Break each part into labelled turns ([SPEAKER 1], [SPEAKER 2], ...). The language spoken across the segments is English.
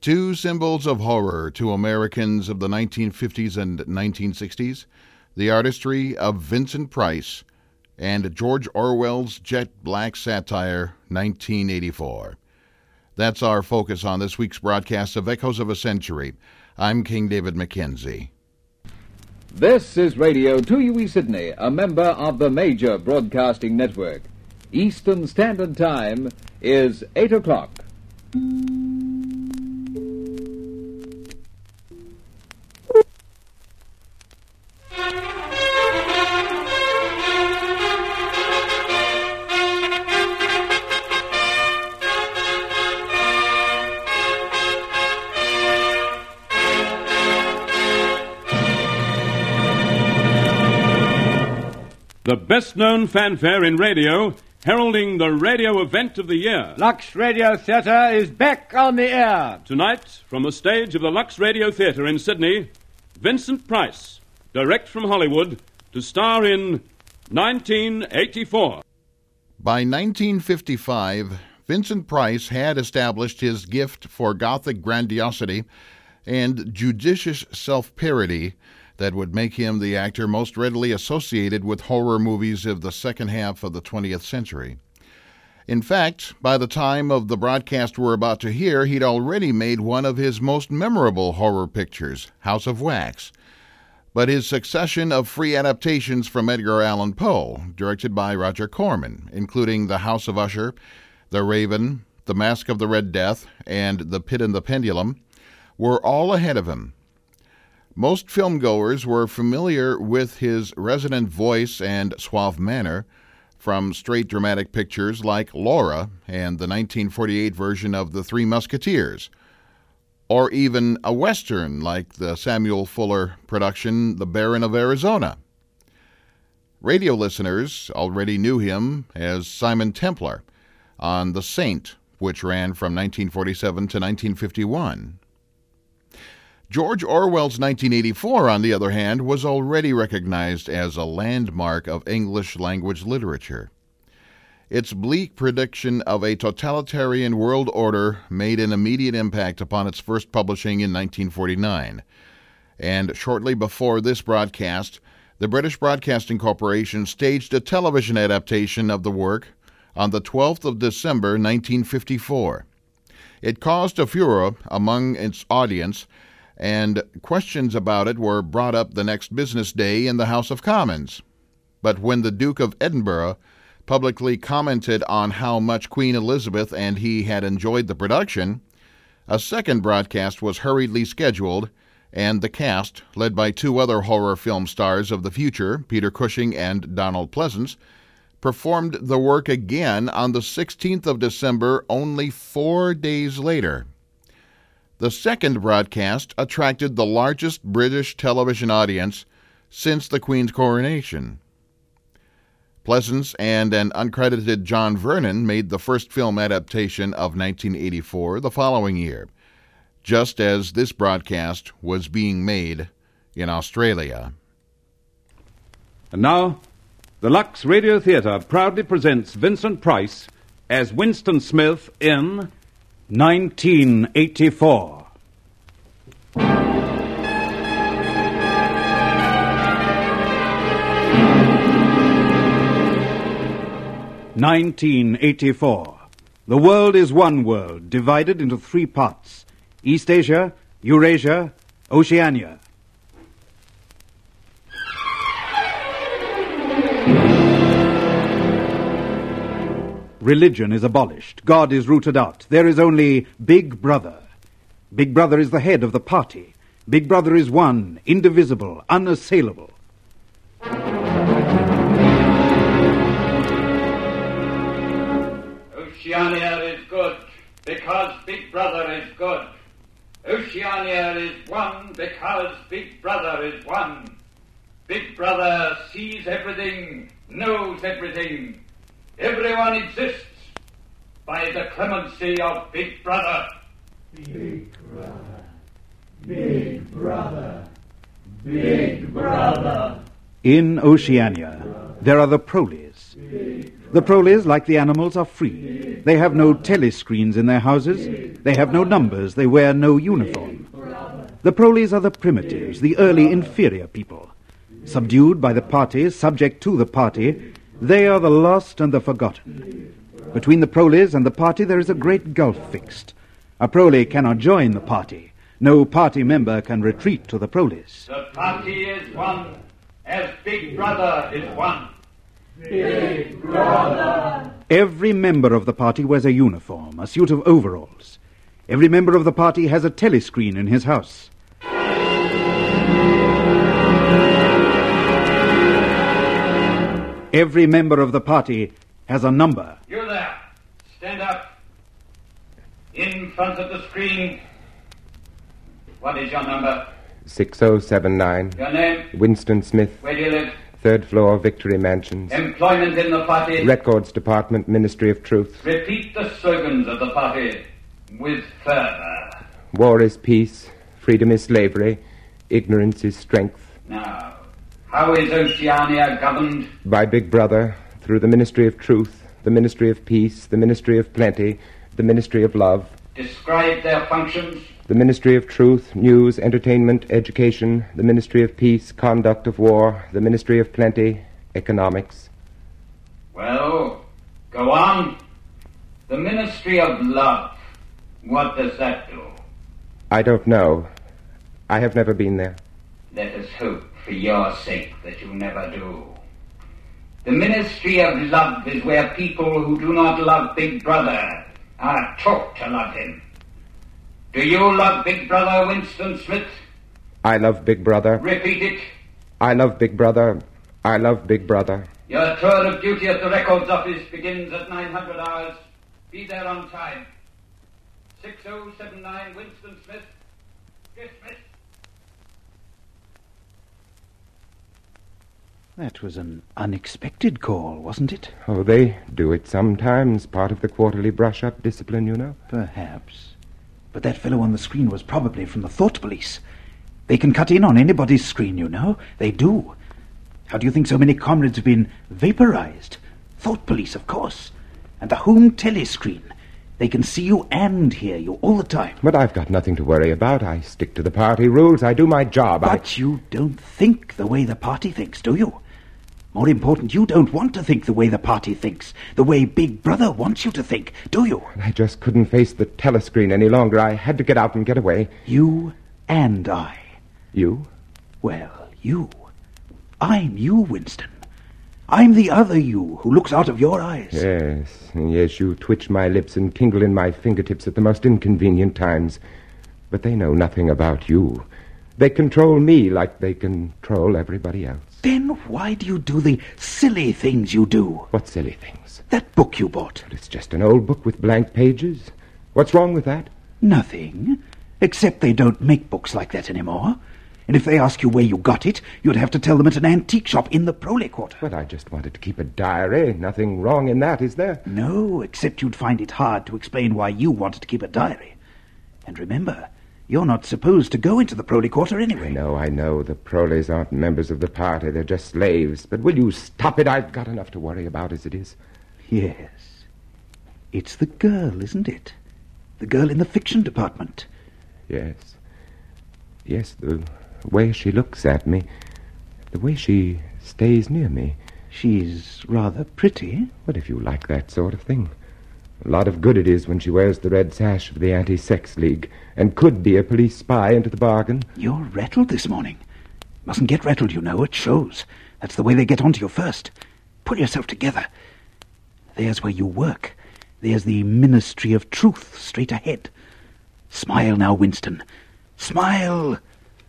[SPEAKER 1] Two symbols of horror to Americans of the 1950s and 1960s, the artistry of Vincent Price and George Orwell's jet black satire, 1984. That's our focus on this week's broadcast of Echoes of a Century. I'm King David Mackenzie.
[SPEAKER 2] This is Radio 2UE Sydney, a member of the major broadcasting network. Eastern Standard Time is 8 o'clock.
[SPEAKER 3] The best-known fanfare in radio, heralding the radio event of the year.
[SPEAKER 4] Lux Radio Theatre is back on the air.
[SPEAKER 3] Tonight, from the stage of the Lux Radio Theatre in Sydney, Vincent Price, direct from Hollywood, to star in 1984.
[SPEAKER 1] By 1955, Vincent Price had established his gift for Gothic grandiosity and judicious self-parody that would make him the actor most readily associated with horror movies of the second half of the 20th century. In fact, by the time of the broadcast we're about to hear, he'd already made one of his most memorable horror pictures, House of Wax. But his succession of free adaptations from Edgar Allan Poe, directed by Roger Corman, including The House of Usher, The Raven, The Mask of the Red Death, and The Pit and the Pendulum, were all ahead of him. Most filmgoers were familiar with his resonant voice and suave manner from straight dramatic pictures like Laura and the 1948 version of The Three Musketeers, or even a Western like the Samuel Fuller production The Baron of Arizona. Radio listeners already knew him as Simon Templar on The Saint, which ran from 1947 to 1951. George Orwell's 1984, on the other hand, was already recognized as a landmark of English-language literature. Its bleak prediction of a totalitarian world order made an immediate impact upon its first publishing in 1949. And shortly before this broadcast, the British Broadcasting Corporation staged a television adaptation of the work on the 12th of December, 1954. It caused a furor among its audience, and questions about it were brought up the next business day in the House of Commons. But when the Duke of Edinburgh publicly commented on how much Queen Elizabeth and he had enjoyed the production, a second broadcast was hurriedly scheduled, and the cast, led by two other horror film stars of the future, Peter Cushing and Donald Pleasence, performed the work again on the 16th of December, only 4 days later. The second broadcast attracted the largest British television audience since the Queen's coronation. Pleasence and an uncredited John Vernon made the first film adaptation of 1984 the following year, just as this broadcast was being made in Australia.
[SPEAKER 3] And now, the Lux Radio Theatre proudly presents Vincent Price as Winston Smith in 1984. 1984. The world is one world, divided into three parts: East Asia, Eurasia, Oceania. Religion is abolished. God is rooted out. There is only Big Brother. Big Brother is the head of the party. Big Brother is one, indivisible, unassailable.
[SPEAKER 5] Oceania is good because Big Brother is good. Oceania is one because Big Brother is one. Big Brother sees everything, knows everything. Everyone exists by the clemency of Big Brother.
[SPEAKER 6] Big Brother, Big Brother, Big Brother.
[SPEAKER 3] In Oceania, there are the Proles. The Proles, like the animals, are free.
[SPEAKER 7] They have no telescreens in their houses. They have no numbers. They wear no uniform. The proles are the primitives, the early inferior people. Subdued by the party, subject to the party, they are the lost and the forgotten. Between the proles and the party there is a great gulf fixed. A prole cannot join the party. No party member can retreat to the proles.
[SPEAKER 5] The party is one, as Big Brother is one.
[SPEAKER 6] Big Brother.
[SPEAKER 7] Every member of the party wears a uniform, a suit of overalls. Every member of the party has a telescreen in his house. Every member of the party has a number.
[SPEAKER 5] You there, stand up. In front of the screen. What is your number?
[SPEAKER 8] 6079.
[SPEAKER 5] Your name?
[SPEAKER 8] Winston Smith.
[SPEAKER 5] Where do you live?
[SPEAKER 8] 3rd floor, Victory Mansions.
[SPEAKER 5] Employment in the party?
[SPEAKER 8] Records Department, Ministry of Truth.
[SPEAKER 5] Repeat the slogans of the party with fervor.
[SPEAKER 8] War is peace. Freedom is slavery. Ignorance is strength.
[SPEAKER 5] Now, how is Oceania governed?
[SPEAKER 8] By Big Brother, through the Ministry of Truth, the Ministry of Peace, the Ministry of Plenty, the Ministry of Love.
[SPEAKER 5] Describe their functions.
[SPEAKER 8] The Ministry of Truth, News, Entertainment, Education, the Ministry of Peace, Conduct of War, the Ministry of Plenty, Economics.
[SPEAKER 5] Well, go on. The Ministry of Love. What does that do?
[SPEAKER 8] I don't know. I have never been there.
[SPEAKER 5] Let us hope for your sake that you never do. The Ministry of Love is where people who do not love Big Brother are taught to love him. Do you love Big Brother, Winston Smith?
[SPEAKER 8] I love Big Brother.
[SPEAKER 5] Repeat it.
[SPEAKER 8] I love Big Brother. I love Big Brother.
[SPEAKER 5] Your tour of duty at the Records Office begins at 900 hours. Be there on time. 6079 Winston Smith. Dismissed.
[SPEAKER 7] That was an unexpected call, wasn't it?
[SPEAKER 8] Oh, they do it sometimes. Part of the quarterly brush-up discipline, you know.
[SPEAKER 7] Perhaps. But that fellow on the screen was probably from the Thought Police. They can cut in on anybody's screen, you know. They do. How do you think so many comrades have been vaporized? Thought Police, of course. And the home telescreen. They can see you and hear you all the time.
[SPEAKER 8] But I've got nothing to worry about. I stick to the party rules. I do my job.
[SPEAKER 7] But you don't think the way the party thinks, do you? More important, you don't want to think the way the party thinks, the way Big Brother wants you to think, do you?
[SPEAKER 8] I just couldn't face the telescreen any longer. I had to get out and get away.
[SPEAKER 7] You and I.
[SPEAKER 8] You?
[SPEAKER 7] Well, you. I'm you, Winston. I'm the other you who looks out of your eyes.
[SPEAKER 8] Yes, you twitch my lips and tingle in my fingertips at the most inconvenient times. But they know nothing about you. They control me like they control everybody else.
[SPEAKER 7] Then why do you do the silly things you do?
[SPEAKER 8] What silly things?
[SPEAKER 7] That book you bought.
[SPEAKER 8] But it's just an old book with blank pages. What's wrong with that?
[SPEAKER 7] Nothing. Except they don't make books like that anymore. And if they ask you where you got it, you'd have to tell them at an antique shop in the Prole Quarter.
[SPEAKER 8] But I just wanted to keep a diary. Nothing wrong in that, is there?
[SPEAKER 7] No, except you'd find it hard to explain why you wanted to keep a diary. And remember, you're not supposed to go into the Prole Quarter anyway.
[SPEAKER 8] I know. The Proles aren't members of the party. They're just slaves. But will you stop it? I've got enough to worry about as it is.
[SPEAKER 7] Yes. It's the girl, isn't it? The girl in the fiction department.
[SPEAKER 8] Yes. Yes, the way she looks at me. The way she stays near me.
[SPEAKER 7] She's rather pretty.
[SPEAKER 8] What if you like that sort of thing? A lot of good it is when she wears the red sash of the Anti-Sex League, and could be a police spy into the bargain.
[SPEAKER 7] You're rattled this morning. Mustn't get rattled, you know. It shows. That's the way they get onto you first. Pull yourself together. There's where you work. There's the Ministry of Truth straight ahead. Smile now, Winston. Smile!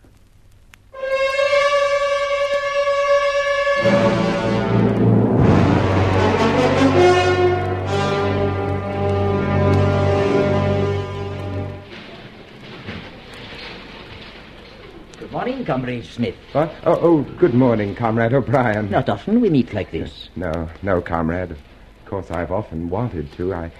[SPEAKER 9] Good morning, Comrade Smith.
[SPEAKER 8] What? Oh, good morning, Comrade O'Brien.
[SPEAKER 9] Not often we meet like this.
[SPEAKER 8] No, Comrade. Of course, I've often wanted to.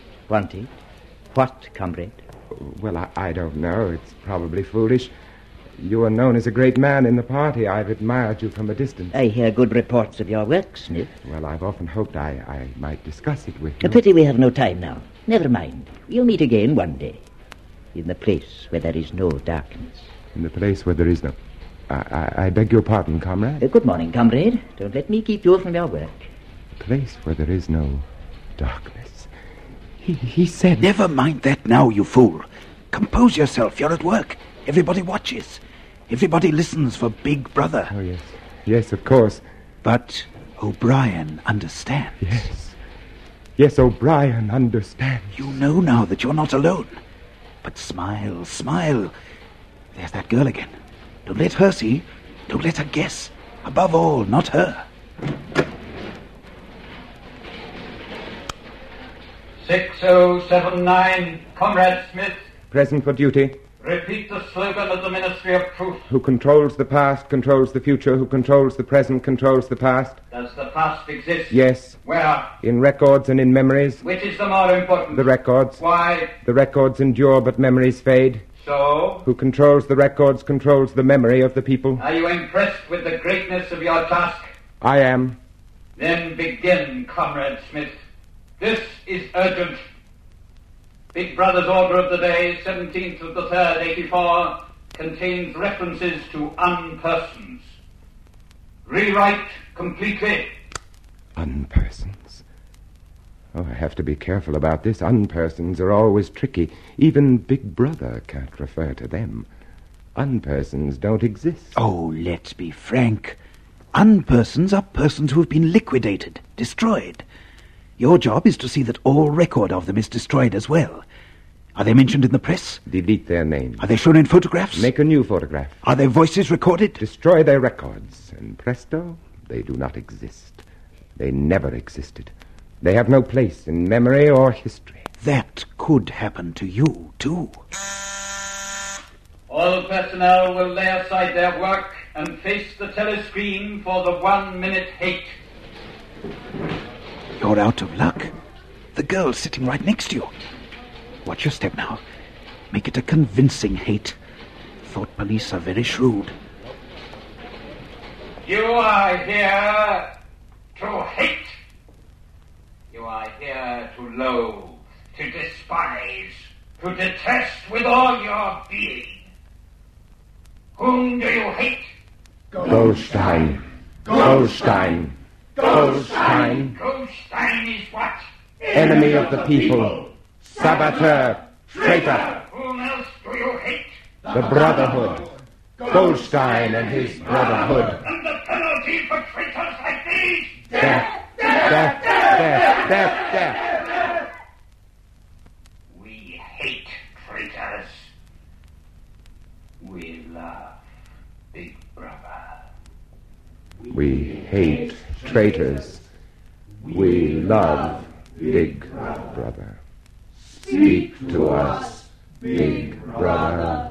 [SPEAKER 9] Wanted? What, Comrade?
[SPEAKER 8] Well, I don't know. It's probably foolish. You are known as a great man in the party. I've admired you from a distance.
[SPEAKER 9] I hear good reports of your work, Smith.
[SPEAKER 8] Well, I've often hoped I might discuss it with you.
[SPEAKER 9] A pity we have no time now. Never mind. We'll meet again one day. In the place where there is no darkness.
[SPEAKER 8] In the place where there is no... I beg your pardon, comrade.
[SPEAKER 9] Good morning, comrade. Don't let me keep you from your work.
[SPEAKER 8] A place where there is no darkness. He said...
[SPEAKER 7] Never mind that now, you fool. Compose yourself. You're at work. Everybody watches. Everybody listens for Big Brother.
[SPEAKER 8] Oh, yes. Yes, of course.
[SPEAKER 7] But O'Brien understands.
[SPEAKER 8] Yes. Yes, O'Brien understands.
[SPEAKER 7] You know now that you're not alone. But smile, smile. There's that girl again. Don't let her see. Don't let her guess. Above all, not her.
[SPEAKER 5] 6079, Comrade Smith.
[SPEAKER 8] Present for duty.
[SPEAKER 5] Repeat the slogan of the Ministry of Truth.
[SPEAKER 8] Who controls the past controls the future. Who controls the present controls the past.
[SPEAKER 5] Does the past exist?
[SPEAKER 8] Yes.
[SPEAKER 5] Where?
[SPEAKER 8] In records and in memories.
[SPEAKER 5] Which is the more important?
[SPEAKER 8] The records.
[SPEAKER 5] Why?
[SPEAKER 8] The records endure, but memories fade.
[SPEAKER 5] So?
[SPEAKER 8] Who controls the records controls the memory of the people.
[SPEAKER 5] Are you impressed with the greatness of your task?
[SPEAKER 8] I am.
[SPEAKER 5] Then begin, Comrade Smith. This is urgent. Big Brother's order of the day, 17th of the 3rd, 84, contains references to unpersons. Rewrite completely.
[SPEAKER 8] Unpersons. Oh, I have to be careful about this. Unpersons are always tricky. Even Big Brother can't refer to them. Unpersons don't exist.
[SPEAKER 7] Oh, let's be frank. Unpersons are persons who have been liquidated, destroyed. Your job is to see that all record of them is destroyed as well. Are they mentioned in the press?
[SPEAKER 8] Delete their names.
[SPEAKER 7] Are they shown in photographs?
[SPEAKER 8] Make a new photograph.
[SPEAKER 7] Are their voices recorded?
[SPEAKER 8] Destroy their records. And presto, they do not exist. They never existed. They have no place in memory or history.
[SPEAKER 7] That could happen to you, too.
[SPEAKER 5] All personnel will lay aside their work and face the telescreen for the 1-minute hate.
[SPEAKER 7] You're out of luck. The girl's sitting right next to you. Watch your step now. Make it a convincing hate. Thought police are very shrewd.
[SPEAKER 5] You are here to hate. You are here to loathe, to despise, to detest with all your being. Whom do you hate?
[SPEAKER 8] Goldstein. Goldstein. Goldstein.
[SPEAKER 5] Goldstein is what?
[SPEAKER 8] Enemy of the people. Saboteur. Traitor.
[SPEAKER 5] Whom else do you hate?
[SPEAKER 8] The Brotherhood. Goldstein and his Brotherhood.
[SPEAKER 5] And the penalty for traitors like these?
[SPEAKER 8] Death. Death. Death. Death. Death.
[SPEAKER 5] We hate traitors. We love Big Brother.
[SPEAKER 8] We hate traitors. We love Big Brother. Speak to us, Big Brother.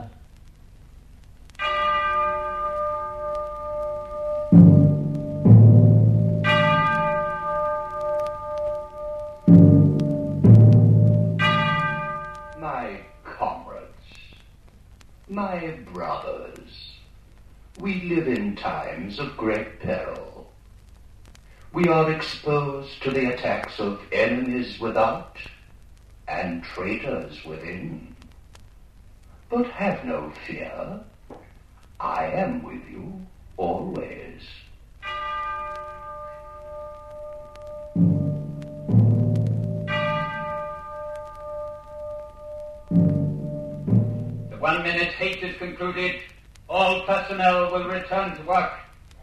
[SPEAKER 10] My comrades, my brothers, we live in times of great peril. We are exposed to the attacks of enemies without and traitors within. But have no fear. I am with you always.
[SPEAKER 5] The 1-minute hate is concluded. All personnel will return to work.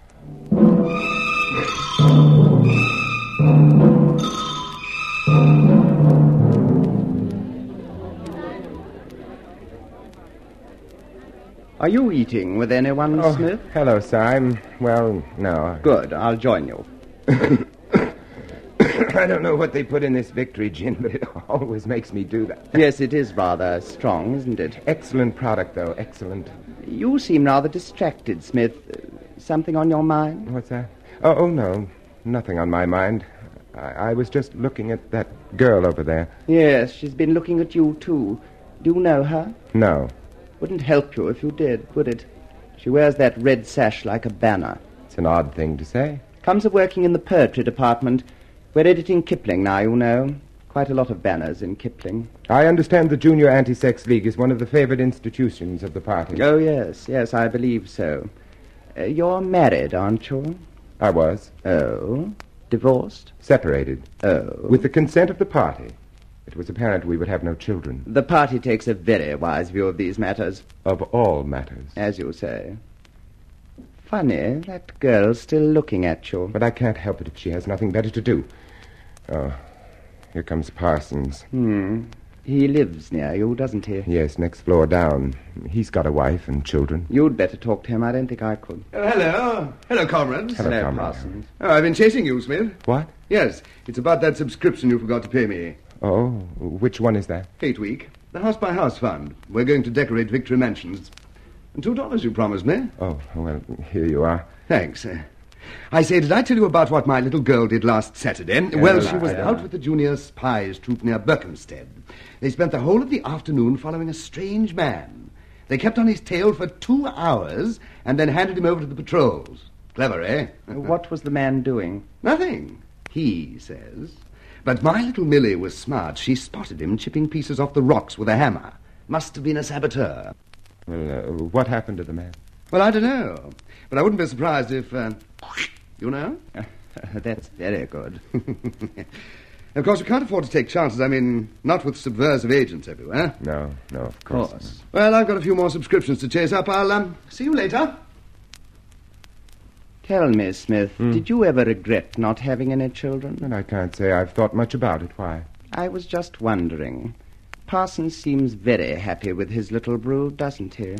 [SPEAKER 11] Are you eating with anyone, Smith?
[SPEAKER 8] Hello, sir. No.
[SPEAKER 11] Good, I'll join you.
[SPEAKER 8] I don't know what they put in this victory gin, but it always makes me do that.
[SPEAKER 11] Yes, it is rather strong, isn't it?
[SPEAKER 8] Excellent product, though. Excellent.
[SPEAKER 11] You seem rather distracted, Smith. Something on your mind?
[SPEAKER 8] What's that? Oh, no. Nothing on my mind. I was just looking at that girl over there.
[SPEAKER 11] Yes, she's been looking at you, too. Do you know her?
[SPEAKER 8] No.
[SPEAKER 11] Wouldn't help you if you did, would it? She wears that red sash like a banner.
[SPEAKER 8] It's an odd thing to say.
[SPEAKER 11] Comes of working in the poetry department. We're editing Kipling now, you know. Quite a lot of banners in Kipling.
[SPEAKER 8] I understand the Junior Anti-Sex League is one of the favored institutions of the party.
[SPEAKER 11] Oh, yes, I believe so. You're married, aren't you?
[SPEAKER 8] I was.
[SPEAKER 11] Oh? Divorced?
[SPEAKER 8] Separated.
[SPEAKER 11] Oh?
[SPEAKER 8] With the consent of the party. It was apparent we would have no children.
[SPEAKER 11] The party takes a very wise view of these matters.
[SPEAKER 8] Of all matters.
[SPEAKER 11] As you say. Funny, that girl's still looking at you.
[SPEAKER 8] But I can't help it if she has nothing better to do. Oh, here comes Parsons.
[SPEAKER 11] He lives near you, doesn't he?
[SPEAKER 8] Yes, next floor down. He's got a wife and children.
[SPEAKER 11] You'd better talk to him. I don't think I could.
[SPEAKER 12] Hello. Hello, comrades.
[SPEAKER 8] Hello, comrade.
[SPEAKER 11] Parsons.
[SPEAKER 12] Oh, I've been chasing you, Smith.
[SPEAKER 8] What?
[SPEAKER 12] Yes, it's about that subscription you forgot to pay me.
[SPEAKER 8] Oh, which one is that?
[SPEAKER 12] 8 week. The house-by-house fund. We're going to decorate Victory Mansions. And $2 you promised me.
[SPEAKER 8] Oh, well, here you are.
[SPEAKER 12] Thanks. I say, did I tell you about what my little girl did last Saturday? Well, she was out with the junior spies troop near Berkhamsted. They spent the whole of the afternoon following a strange man. They kept on his tail for 2 hours and then handed him over to the patrols. Clever, eh?
[SPEAKER 11] What was the man doing?
[SPEAKER 12] Nothing, he says. But my little Millie was smart. She spotted him chipping pieces off the rocks with a hammer. Must have been a saboteur.
[SPEAKER 8] Well, what happened to the man?
[SPEAKER 12] Well, I don't know. But I wouldn't be surprised if, you know?
[SPEAKER 11] That's very good.
[SPEAKER 12] Of course, we can't afford to take chances. I mean, not with subversive agents everywhere.
[SPEAKER 8] No, of course.
[SPEAKER 12] Well, I've got a few more subscriptions to chase up. I'll, see you later.
[SPEAKER 11] Tell me, Smith, did you ever regret not having any children?
[SPEAKER 8] And I can't say I've thought much about it. Why?
[SPEAKER 11] I was just wondering. Parsons seems very happy with his little brood, doesn't he?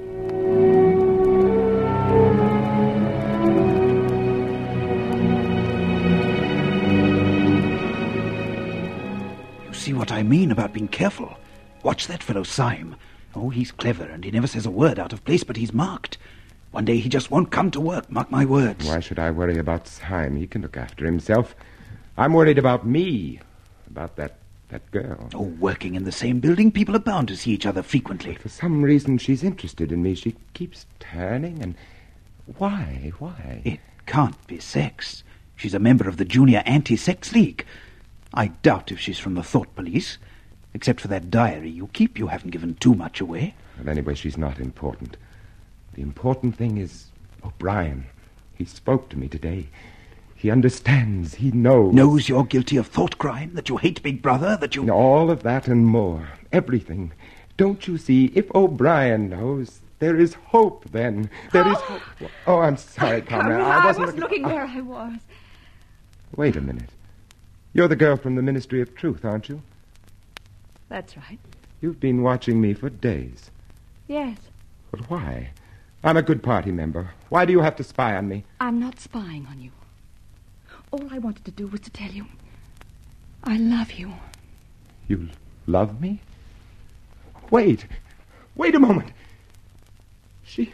[SPEAKER 7] You see what I mean about being careful? Watch that fellow Syme. Oh, he's clever, and he never says a word out of place, but he's marked. One day he just won't come to work, mark my words.
[SPEAKER 8] Why should I worry about Syme? He can look after himself. I'm worried about me, about that girl.
[SPEAKER 7] Oh, working in the same building, people are bound to see each other frequently.
[SPEAKER 8] But for some reason, she's interested in me. She keeps turning, and why?
[SPEAKER 7] It can't be sex. She's a member of the Junior Anti-Sex League. I doubt if she's from the Thought Police. Except for that diary you keep, you haven't given too much away.
[SPEAKER 8] Well, anyway, she's not important. The important thing is O'Brien. He spoke to me today. He understands. He knows.
[SPEAKER 7] Knows you're guilty of thought crime, that you hate Big Brother, that you...
[SPEAKER 8] All of that and more. Everything. Don't you see? If O'Brien knows, there is hope then. There is hope. Oh, I'm sorry, Conrad.
[SPEAKER 13] I wasn't looking where I was.
[SPEAKER 8] Wait a minute. You're the girl from the Ministry of Truth, aren't you?
[SPEAKER 13] That's right.
[SPEAKER 8] You've been watching me for days.
[SPEAKER 13] Yes.
[SPEAKER 8] But why? I'm a good party member. Why do you have to spy on me?
[SPEAKER 13] I'm not spying on you. All I wanted to do was to tell you I love you.
[SPEAKER 8] You love me? Wait a moment. She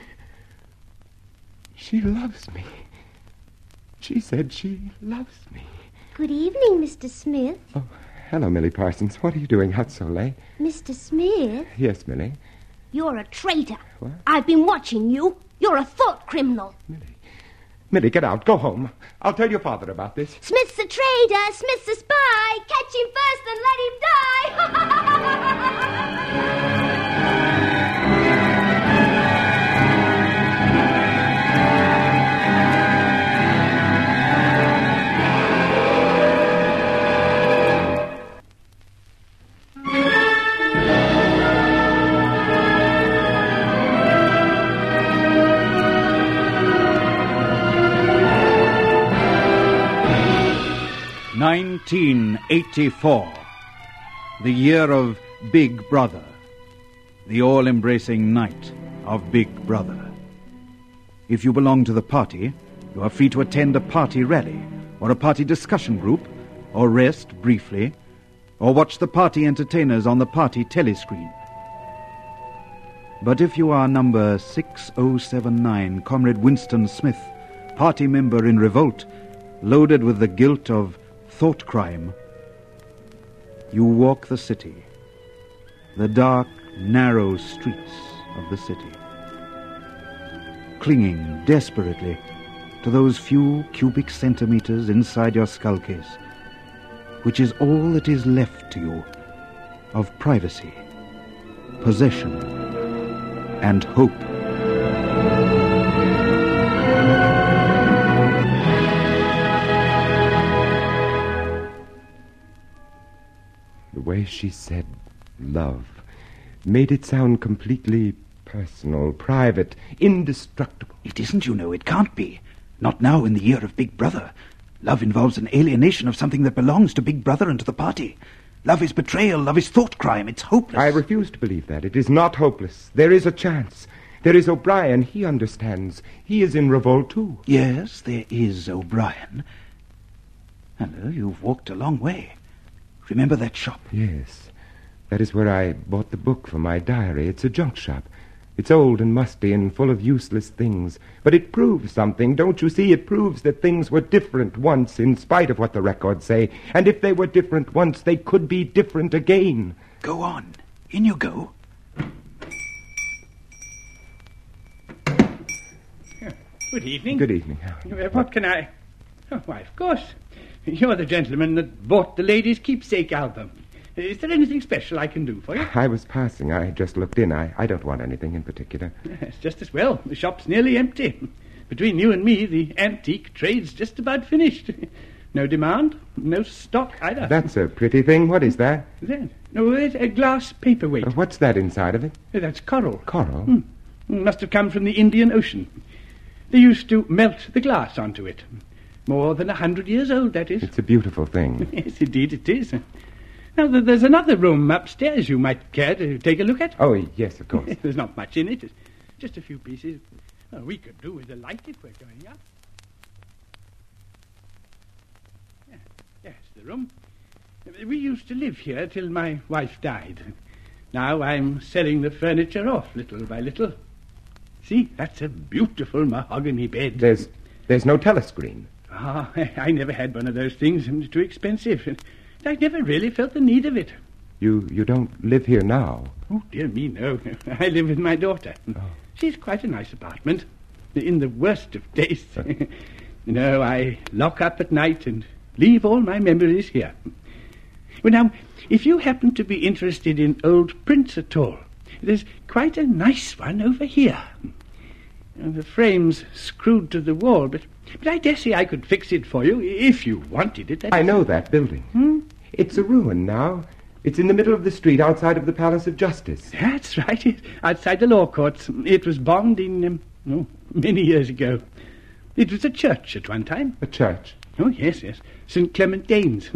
[SPEAKER 8] loves me. She said she loves me.
[SPEAKER 14] Good evening, Mr. Smith.
[SPEAKER 8] Oh, hello, Millie Parsons. What are you doing out so late?
[SPEAKER 14] Mr. Smith?
[SPEAKER 8] Yes, Millie.
[SPEAKER 14] You're a traitor.
[SPEAKER 8] What?
[SPEAKER 14] I've been watching you. You're a thought criminal.
[SPEAKER 8] Millie, get out. Go home. I'll tell your father about this.
[SPEAKER 14] Smith's a traitor. Smith's a spy. Catch him first and let him die.
[SPEAKER 7] 1984, the year of Big Brother, the all-embracing night of Big Brother. If you belong to the party, you are free to attend a party rally, or a party discussion group, or rest briefly, or watch the party entertainers on the party telescreen. But if you are number 6079, Comrade Winston Smith, party member in revolt, loaded with the guilt of thought crime, you walk the city, the dark, narrow streets of the city. clinging desperately to those few cubic centimeters inside your skull case, which is all that is left to you of privacy, possession, and hope.
[SPEAKER 8] The way she said love made it sound completely personal, private, indestructible.
[SPEAKER 7] It isn't, you know. It can't be. Not now in the year of Big Brother. Love involves an alienation of something that belongs to Big Brother and to the party. Love is betrayal. Love is thought crime. It's hopeless.
[SPEAKER 8] I refuse to believe that. It is not hopeless. There is a chance. There is O'Brien. He understands. He is in revolt, too.
[SPEAKER 7] Yes, there is O'Brien. Hello, you've walked a long way. Remember that shop?
[SPEAKER 8] Yes. That is where I bought the book for my diary. It's a junk shop. It's old and musty and full of useless things. But it proves something, don't you see? It proves that things were different once, in spite of what the records say. And if they were different once, they could be different again.
[SPEAKER 7] Go on. In you go.
[SPEAKER 15] Good evening.
[SPEAKER 8] Good evening.
[SPEAKER 15] What can I... Oh, why, of course. You're the gentleman that bought the Ladies' Keepsake album. Is there anything special I can do for you?
[SPEAKER 8] I was passing. I just looked in. I don't want anything in particular.
[SPEAKER 15] Yes, just as well. The shop's nearly empty. Between you and me, the antique trade's just about finished. No demand, no stock either.
[SPEAKER 8] That's a pretty thing. What is that?
[SPEAKER 15] That? No, it's a glass paperweight.
[SPEAKER 8] What's that inside of it?
[SPEAKER 15] That's coral.
[SPEAKER 8] Coral?
[SPEAKER 15] Must have come from the Indian Ocean. They used to melt the glass onto it. More than 100 years old, that is.
[SPEAKER 8] It's a beautiful thing.
[SPEAKER 15] Yes, indeed it is. Now, there's another room upstairs you might care to take a look at.
[SPEAKER 8] Oh, yes, of course.
[SPEAKER 15] There's not much in it. Just a few pieces. Well, we could do with a light if we're going up. Yes, the room. We used to live here till my wife died. Now I'm selling the furniture off little by little. See, that's a beautiful mahogany bed.
[SPEAKER 8] There's no telescreen.
[SPEAKER 15] Ah, I never had one of those things. Too expensive. I never really felt the need of it.
[SPEAKER 8] You don't live here now?
[SPEAKER 15] Oh, dear me, no. I live with my daughter. Oh. She's quite a nice apartment. In the worst of tastes. No, I lock up at night and leave all my memories here. Well, now, if you happen to be interested in old prints at all, there's quite a nice one over here. The frame's screwed to the wall, but I dare say I could fix it for you if you wanted it.
[SPEAKER 8] I know that building. It's a ruin now. It's in the middle of the street outside of the Palace of Justice.
[SPEAKER 15] That's right, outside the law courts. It was bombed in, many years ago. It was a church at one time.
[SPEAKER 8] A church?
[SPEAKER 15] Oh, yes. St. Clement Danes.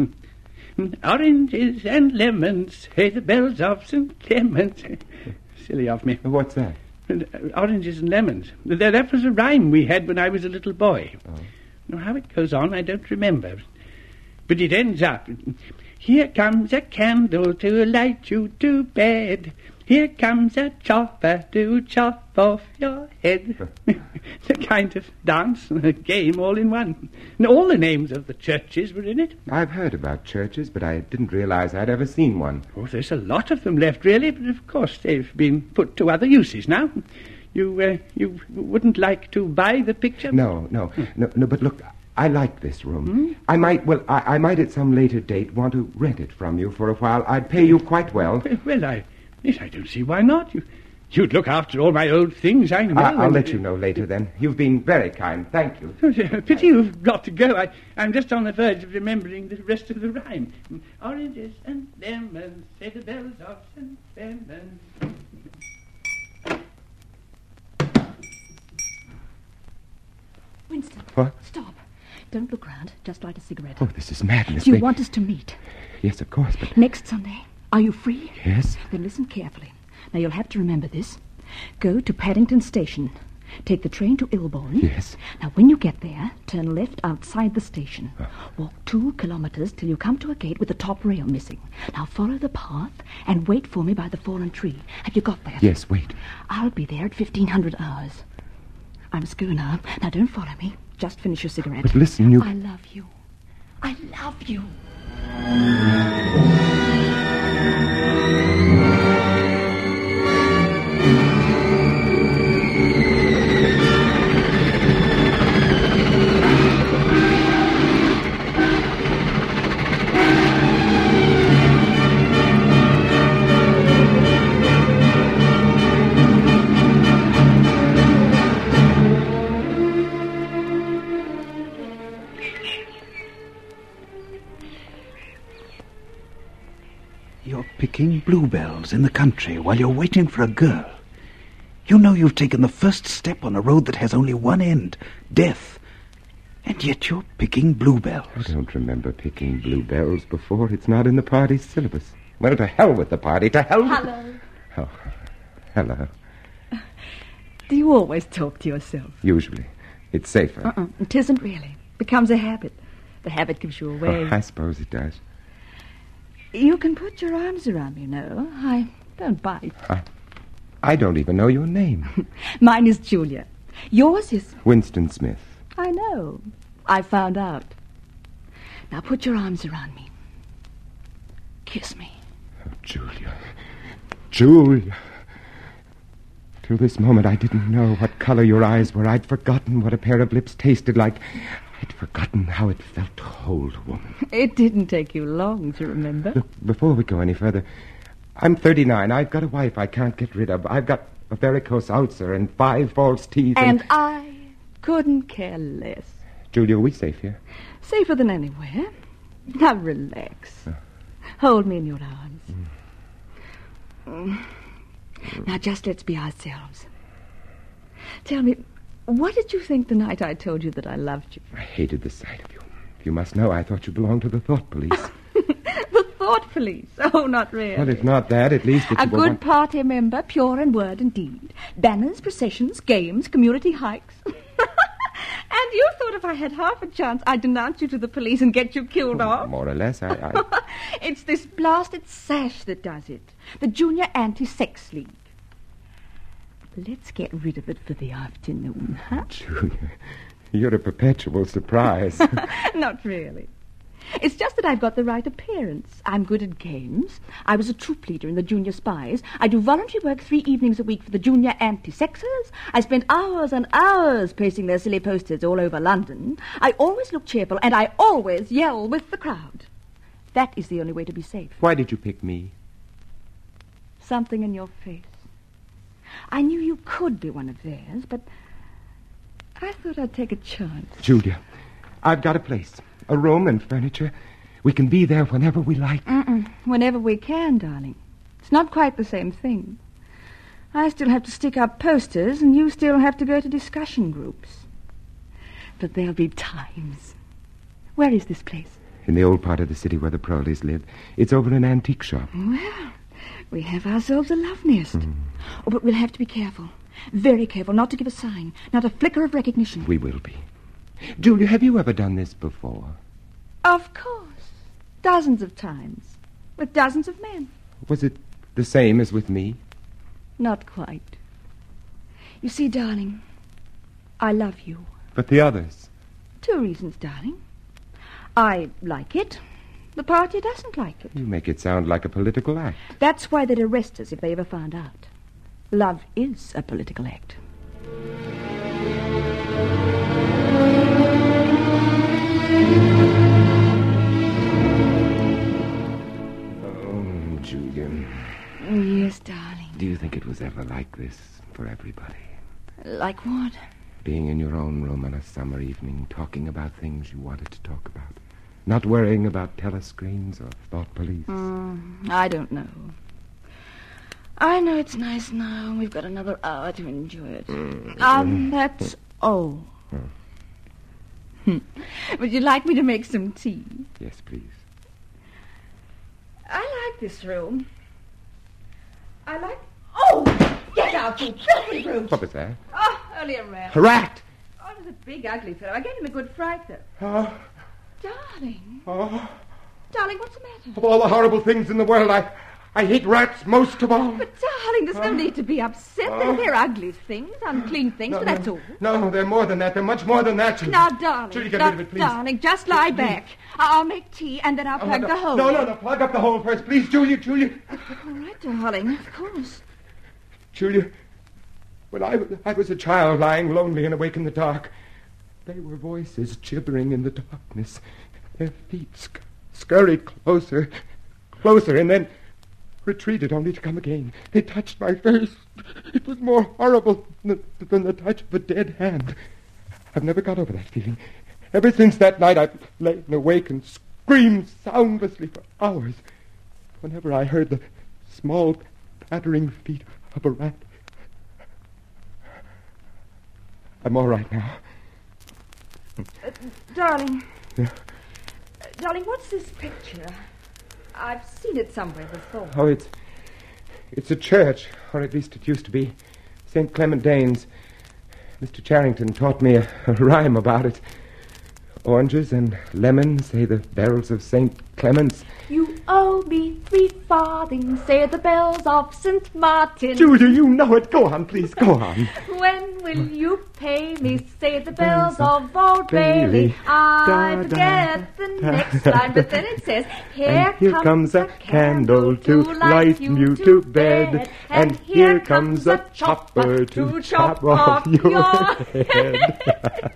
[SPEAKER 15] Oranges and lemons, hey, the bells of St. Clement. Silly of me.
[SPEAKER 8] What's that?
[SPEAKER 15] Oranges and lemons. That was a rhyme we had when I was a little boy. Now, how it goes on, I don't remember. But it ends up, here comes a candle to light you to bed. Here comes a chopper to chop off your head. It's a kind of dance, a game all in one. And all the names of the churches were in it.
[SPEAKER 8] I've heard about churches, but I didn't realize I'd ever seen one.
[SPEAKER 15] Oh, there's a lot of them left, really, but of course they've been put to other uses now. You wouldn't like to buy the picture?
[SPEAKER 8] No, but look, I like this room. I might at some later date want to rent it from you for a while. I'd pay you quite well.
[SPEAKER 15] Well, Yes, I don't see why not. You'd look after all my old things, I know.
[SPEAKER 8] I'll let you know later, then. You've been very kind. Thank you.
[SPEAKER 15] Pity you've got to go. I'm just on the verge of remembering the rest of the rhyme. Oranges and lemons, say the bells of St. Clement.
[SPEAKER 13] Winston.
[SPEAKER 8] What?
[SPEAKER 13] Stop. Don't look round. Just light a cigarette.
[SPEAKER 8] Oh, this is madness.
[SPEAKER 13] Do you want us to meet?
[SPEAKER 8] Yes, of course, but...
[SPEAKER 13] Next Sunday. Are you free?
[SPEAKER 8] Yes.
[SPEAKER 13] Then listen carefully. Now, you'll have to remember this. Go to Paddington Station. Take the train to Ilborne.
[SPEAKER 8] Yes.
[SPEAKER 13] Now, when you get there, turn left outside the station. Walk 2 kilometers till you come to a gate with the top rail missing. Now, follow the path and wait for me by the fallen tree. Have you got that?
[SPEAKER 8] Yes, wait.
[SPEAKER 13] I'll be there at 1500 hours. I'm a schooner. Now, don't follow me. Just finish your cigarette.
[SPEAKER 8] But listen, you...
[SPEAKER 13] I love you. I love you.
[SPEAKER 7] picking bluebells in the country while you're waiting for a girl. You know you've taken the first step on a road that has only one end, death. And yet you're picking bluebells.
[SPEAKER 8] I don't remember picking bluebells before. It's not in the party's syllabus. Well, to hell with the party. To hell with...
[SPEAKER 13] Hello.
[SPEAKER 8] Oh, hello.
[SPEAKER 13] Do you always talk to yourself?
[SPEAKER 8] Usually. It's safer.
[SPEAKER 13] It isn't really. It becomes a habit. The habit gives you away.
[SPEAKER 8] Oh, I suppose it does.
[SPEAKER 13] You can put your arms around me, you know. I don't bite.
[SPEAKER 8] I don't even know your name.
[SPEAKER 13] Mine is Julia. Yours is...
[SPEAKER 8] Winston Smith.
[SPEAKER 13] I know. I found out. Now put your arms around me. Kiss me.
[SPEAKER 8] Oh, Julia. Julia. Till this moment, I didn't know what color your eyes were. I'd forgotten what a pair of lips tasted like. I'd forgotten how it felt to hold a woman.
[SPEAKER 13] It didn't take you long to remember.
[SPEAKER 8] Look, before we go any further, I'm 39. I've got a wife I can't get rid of. I've got a varicose ulcer and 5 false teeth.
[SPEAKER 13] And I couldn't care less.
[SPEAKER 8] Julia, are we safe here?
[SPEAKER 13] Safer than anywhere. Now relax. Hold me in your arms. Now just let's be ourselves. Tell me, what did you think the night I told you that I loved you?
[SPEAKER 8] I hated the sight of you. You must know I thought you belonged to the thought police.
[SPEAKER 13] The thought police? Oh, not really.
[SPEAKER 8] Well, if not that, at least...
[SPEAKER 13] A good party member, pure in word and deed. Banners, processions, games, community hikes. And you thought if I had half a chance, I'd denounce you to the police and get you killed off?
[SPEAKER 8] More or less,
[SPEAKER 13] It's this blasted sash that does it. The Junior Anti-Sex League. Let's get rid of it for the afternoon, huh?
[SPEAKER 8] Julia, you're a perpetual surprise.
[SPEAKER 13] Not really. It's just that I've got the right appearance. I'm good at games. I was a troop leader in the Junior Spies. I do voluntary work 3 evenings a week for the Junior Anti-Sexers. I spend hours and hours pasting their silly posters all over London. I always look cheerful, and I always yell with the crowd. That is the only way to be safe.
[SPEAKER 8] Why did you pick me?
[SPEAKER 13] Something in your face. I knew you could be one of theirs, but I thought I'd take a chance.
[SPEAKER 8] Julia, I've got a place. A room and furniture. We can be there whenever we like.
[SPEAKER 13] Whenever we can, darling. It's not quite the same thing. I still have to stick up posters, and you still have to go to discussion groups. But there'll be times. Where is this place?
[SPEAKER 8] In the old part of the city where the Proleys live. It's over an antique shop.
[SPEAKER 13] Well, we have ourselves a love nest. Oh, but we'll have to be careful. Very careful not to give a sign. Not a flicker of recognition.
[SPEAKER 8] We will be. Julia, have you ever done this before?
[SPEAKER 13] Of course. Dozens of times. With dozens of men.
[SPEAKER 8] Was it the same as with me?
[SPEAKER 13] Not quite. You see, darling, I love you.
[SPEAKER 8] But the others?
[SPEAKER 13] 2 reasons, darling. I like it. The party doesn't like it.
[SPEAKER 8] You make it sound like a political act.
[SPEAKER 13] That's why they'd arrest us if they ever found out. Love is a political act.
[SPEAKER 8] Oh, Julia.
[SPEAKER 13] Yes, darling.
[SPEAKER 8] Do you think it was ever like this for everybody?
[SPEAKER 13] Like what?
[SPEAKER 8] Being in your own room on a summer evening, talking about things you wanted to talk about. Not worrying about telescreens or thought police.
[SPEAKER 13] I don't know. I know it's nice now, and we've got another hour to enjoy it. That's all. Would you like me to make some tea?
[SPEAKER 8] Yes, please.
[SPEAKER 13] I like this room. I like... Oh! Get out, you filthy brute!
[SPEAKER 8] What was that?
[SPEAKER 13] Oh, only a rat.
[SPEAKER 8] A rat!
[SPEAKER 13] Oh, it was a big, ugly fellow. I gave him a good fright, though. Darling. Darling, what's the matter?
[SPEAKER 8] Of all the horrible things in the world, I hate rats most of all.
[SPEAKER 13] But, darling, there's no need to be upset. They're ugly things, unclean things, but that's all.
[SPEAKER 8] No, they're more than that. They're much more than that.
[SPEAKER 13] Now, darling.
[SPEAKER 8] Julie, get rid of it, please.
[SPEAKER 13] Darling, just lie back. I'll make tea, and then I'll plug the hole.
[SPEAKER 8] No. Plug up the hole first, please, Julia.
[SPEAKER 13] All right, darling, of course.
[SPEAKER 8] Julia, when I was a child lying lonely and awake in the dark, they were voices gibbering in the darkness. Their feet scurried closer, and then retreated only to come again. They touched my face. It was more horrible than the touch of a dead hand. I've never got over that feeling. Ever since that night, I've lain awake and screamed soundlessly for hours. Whenever I heard the small, pattering feet of a rat. I'm all right now.
[SPEAKER 13] Darling.
[SPEAKER 8] Yeah.
[SPEAKER 13] Darling, what's this picture? I've seen it somewhere before.
[SPEAKER 8] Oh, it's a church, or at least it used to be. St. Clement Danes. Mr. Charrington taught me a rhyme about it. Oranges and lemons, say the bells of St. Clement's.
[SPEAKER 13] You owe me 3 farthings, say the bells of St. Martin.
[SPEAKER 8] Julia, you know it. Go on, please, go on.
[SPEAKER 13] When will you pay me, say the bells of Old Bailey. I forget the next line, but then it says, here
[SPEAKER 8] comes a candle to light you to bed, and here comes a chopper to chop off your head.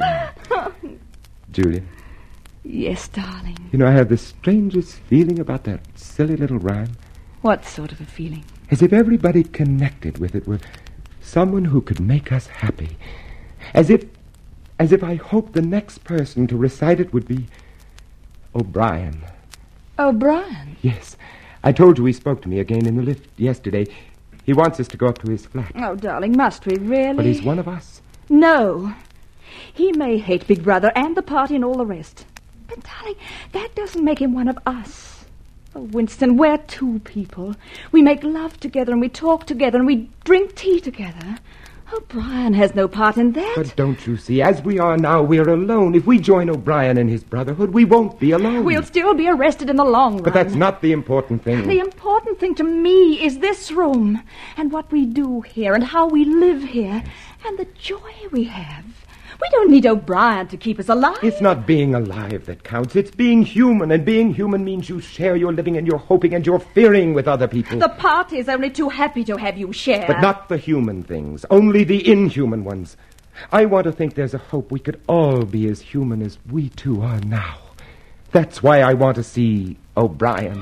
[SPEAKER 8] Julia.
[SPEAKER 13] Yes, darling.
[SPEAKER 8] You know, I have the strangest feeling about that silly little rhyme.
[SPEAKER 13] What sort of a feeling?
[SPEAKER 8] As if everybody connected with it were someone who could make us happy. As if I hoped the next person to recite it would be O'Brien.
[SPEAKER 13] O'Brien?
[SPEAKER 8] Yes. I told you he spoke to me again in the lift yesterday. He wants us to go up to his flat.
[SPEAKER 13] Oh, darling, must we really?
[SPEAKER 8] But he's one of us.
[SPEAKER 13] No. He may hate Big Brother and the party and all the rest. But, darling, that doesn't make him one of us. Oh, Winston, we're 2 people. We make love together and we talk together and we drink tea together. O'Brien has no part in that.
[SPEAKER 8] But don't you see, as we are now, we're alone. If we join O'Brien and his brotherhood, we won't be alone.
[SPEAKER 13] We'll still be arrested in the long run.
[SPEAKER 8] But that's not the important thing.
[SPEAKER 13] The important thing to me is this room and what we do here and how we live here and the joy we have. We don't need O'Brien to keep us alive.
[SPEAKER 8] It's not being alive that counts. It's being human, and being human means you share your living and your hoping and your fearing with other people.
[SPEAKER 13] The party's only too happy to have you share.
[SPEAKER 8] But not the human things, only the inhuman ones. I want to think there's a hope we could all be as human as we 2 are now. That's why I want to see O'Brien.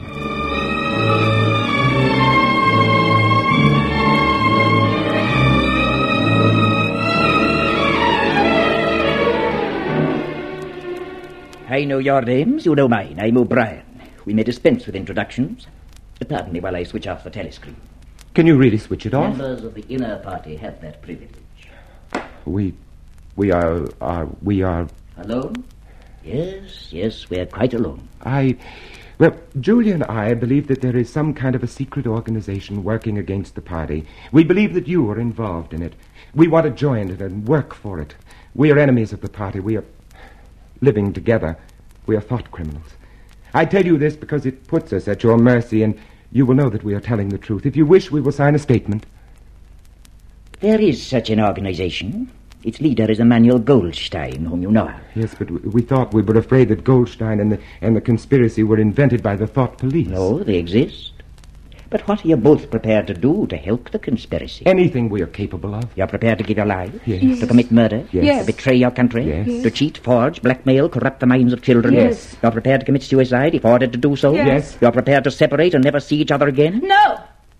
[SPEAKER 9] I know your names, you know mine. I'm O'Brien. We may dispense with introductions. Pardon me while I switch off the telescreen.
[SPEAKER 8] Can you really switch it off?
[SPEAKER 9] Members of the inner party have that privilege.
[SPEAKER 8] We are...
[SPEAKER 9] Alone? Yes, we're quite alone.
[SPEAKER 8] Well, Julia and I believe that there is some kind of a secret organization working against the party. We believe that you are involved in it. We want to join it and work for it. We are enemies of the party. We are living together. We are thought criminals. I tell you this because it puts us at your mercy, and you will know that we are telling the truth. If you wish, we will sign a statement.
[SPEAKER 9] There is such an organization. Its leader is Emmanuel Goldstein, whom you know of.
[SPEAKER 8] Yes, but we thought we were afraid that Goldstein and the conspiracy were invented by the thought police.
[SPEAKER 9] No, they exist. But what are you both prepared to do to help the conspiracy?
[SPEAKER 8] Anything we are capable of.
[SPEAKER 9] You're prepared to give your life?
[SPEAKER 8] Yes.
[SPEAKER 9] To commit murder?
[SPEAKER 8] Yes.
[SPEAKER 9] To betray your country?
[SPEAKER 8] Yes.
[SPEAKER 9] To cheat, forge, blackmail, corrupt the minds of children?
[SPEAKER 13] Yes.
[SPEAKER 9] You're prepared to commit suicide if ordered to do so?
[SPEAKER 8] Yes.
[SPEAKER 9] You're prepared to separate and never see each other again?
[SPEAKER 13] No!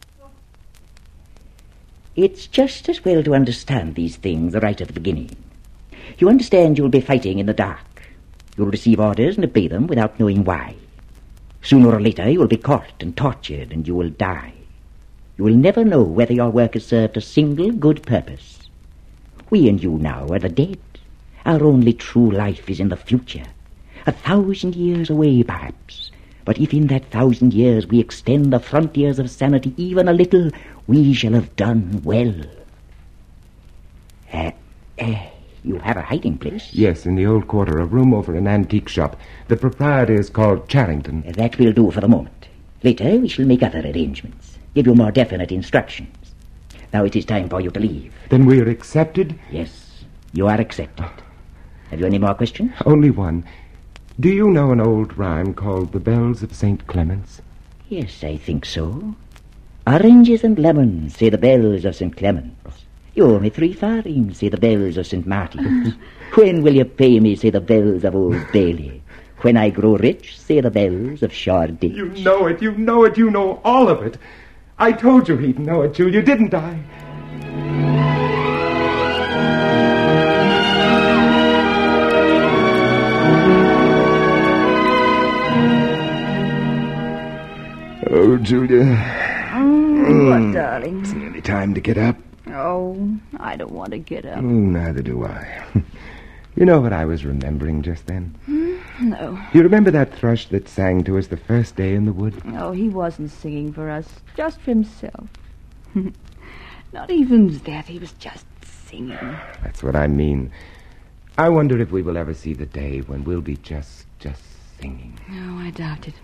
[SPEAKER 9] It's just as well to understand these things right at the beginning. You understand you'll be fighting in the dark. You'll receive orders and obey them without knowing why. Sooner or later you will be caught and tortured and you will die. You will never know whether your work has served a single good purpose. We and you now are the dead. Our only true life is in the future. 1,000 years away, perhaps. But if in that 1,000 years we extend the frontiers of sanity even a little, we shall have done well. You have a hiding place?
[SPEAKER 8] Yes, in the old quarter, a room over an antique shop. The proprietor is called Charrington.
[SPEAKER 9] That will do for the moment. Later we shall make other arrangements, give you more definite instructions. Now it is time for you to leave.
[SPEAKER 8] Then we are accepted?
[SPEAKER 9] Yes, you are accepted. Have you any more questions?
[SPEAKER 8] Only one. Do you know an old rhyme called The Bells of St. Clement's?
[SPEAKER 9] Yes, I think so. Oranges and lemons, say the bells of St. Clement's. You owe me 3 farthings, say the bells of St. Martin's. When will you pay me, say the bells of Old Bailey. When I grow rich, say the bells of Shoreditch.
[SPEAKER 8] You know it, you know all of it. I told you he'd know it, Julia, didn't I? Oh, Julia,
[SPEAKER 13] What, darling?
[SPEAKER 8] It's nearly time to get up.
[SPEAKER 13] Oh, I don't want to get up.
[SPEAKER 8] Oh, neither do I. You know what I was remembering just then?
[SPEAKER 13] No.
[SPEAKER 8] You remember that thrush that sang to us the first day in the wood?
[SPEAKER 13] Oh, he wasn't singing for us, just for himself. Not even that, he was just singing.
[SPEAKER 8] That's what I mean. I wonder if we will ever see the day when we'll be just singing.
[SPEAKER 13] Oh, I doubt it.